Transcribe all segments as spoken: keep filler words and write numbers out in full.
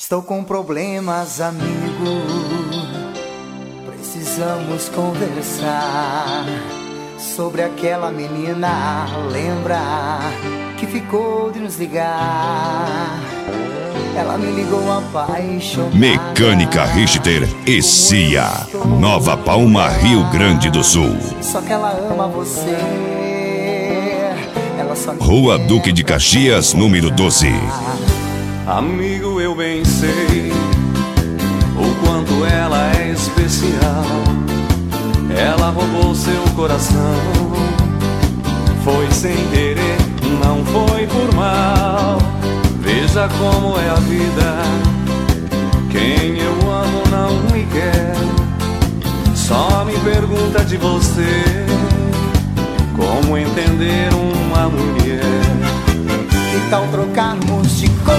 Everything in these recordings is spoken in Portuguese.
Estou com problemas, amigo. Precisamos conversar sobre aquela menina. Lembra que ficou de nos ligar? Ela me ligou apaixonada. Mecânica Richter e Cia, Nova Palma, Rio Grande do Sul. Só que ela ama você. Ela só Rua Duque de Caxias, número doze. Amigo, eu bem sei o quanto ela é especial. Ela roubou seu coração. Foi sem querer, não foi por mal. Veja como é a vida. Quem eu amo não me quer. Só me pergunta de você como entender uma mulher. Que tal trocarmos de coração?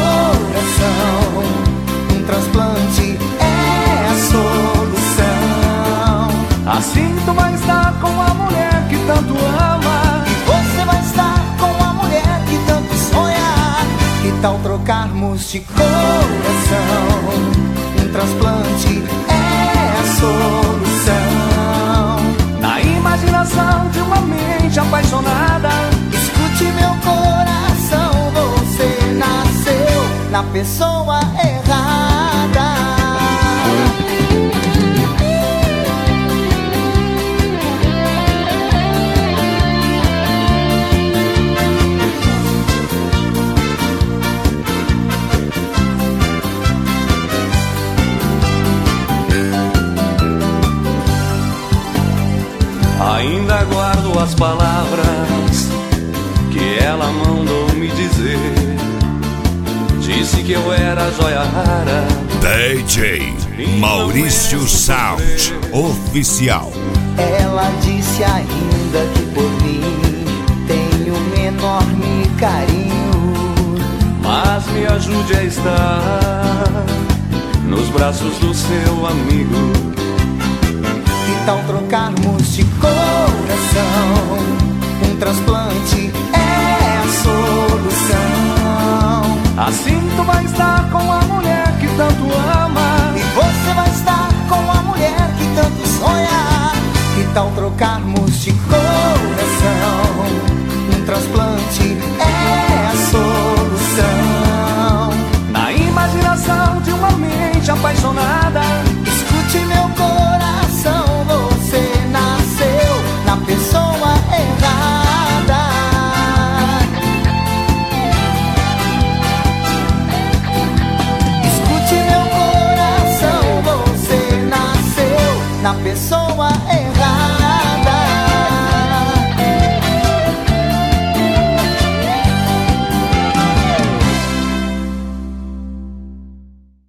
Um transplante é a solução. Assim tu vai estar com a mulher que tanto ama, e você vai estar com a mulher que tanto sonha. Que tal trocarmos de coração? Um transplante é a solução. Na imaginação de uma mente apaixonada. Escute meu coração, você nasceu na pessoa errada. Ainda guardo as palavras que ela mandou me dizer. Disse que eu era joia rara. D J Maurício Sound Oficial. Ela disse ainda que por mim tem um enorme carinho. Mas me ajude a estar nos braços do seu amigo. Que tal trocarmos de coração? Um transplante é a solução. Assim tu vai estar com a mulher que tanto ama, e você vai estar com a mulher que tanto sonha. Que tal trocarmos de coração? Um transplante é a solução. Na imaginação de uma mente apaixonada. Escute meu coração, você nasceu na pessoa errada. Escute meu coração, você nasceu na pessoa